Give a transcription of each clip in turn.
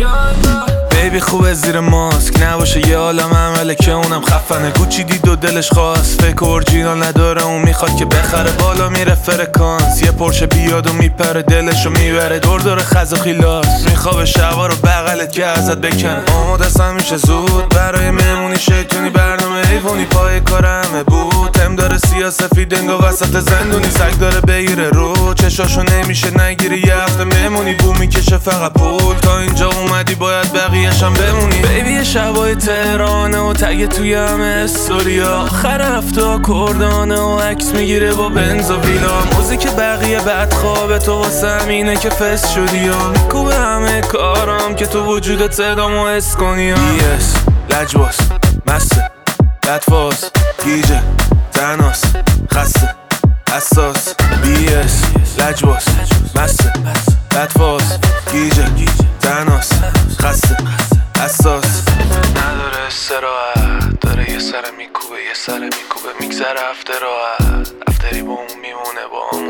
بیبی خوبه زیر ماسک نباشه یه عالم عمله که اونم خفنه گوچی دید و دلش خواست فکر اورجینال نداره اون میخواد که بخره بالا میره فرکانس یه پرشه بیاد و میپره دلشو میبره دور خز و خیلاس میخوابه شبا رو بغلت که ازت بکنه آماده است میشه زود برای مهمونی شیطونی برنامه ایوونی پای کار همه بود تم داره سیاسفید انگا وسط زندونی سگ داره بگیره رو چشاشو نمیشه نگیری یه هفته مهمونی بو میکشه فقط پول تا اینجا اومدی باید بقیه‌شم بمونی بیبی شبای تهرانه و تگ توی همه استوریا آخر هفته کردانه و عکس میگیره با بنز و ویلا موزیک بقیه بد خوابه تو واسه همینه که فست شدی ها میکوبه همه کارام که تو وجودت صدامو حس کنی ها بیس لجباس مسته لطفاس گیجه تناس خسته حساس بیس لجباس مسته لطفاس گیجه تناس خسته حساس نداره استراحت داره یه سر میکوبه میگذره هفته راحت افتری با اون میمونه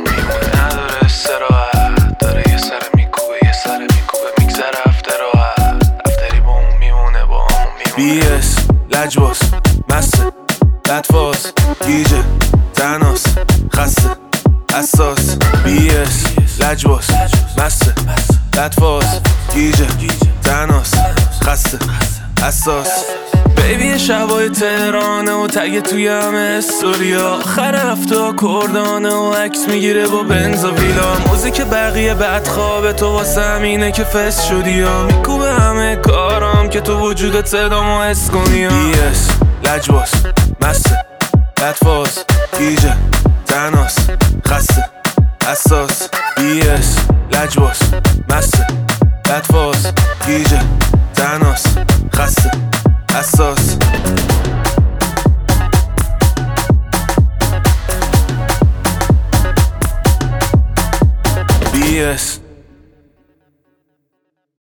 نداره استراحت داره یه سر میکوبه میگذره هفته راحت افتری با اون میمونه بیس لجباس مسته لطفاس گیجه تناس خسته حساس بیس لجباس مسته لطفاس گیجه تناس خسته حساس بیبی شبای تهرانه و تگ توی همه استوریا آخر هفته کردانه و عکس میگیره با بنز و ویلا موزیک بقیه بد خوابه تو واسه همینه که فست شدی ها میکوبه همه کارام که تو وجودت صدامو حس کنی ها بیس لجباس مسته لطفاس گیجه تناس خسته حساس بیس لجباس مسته لطفاس گیجه تناس خسته حساس BS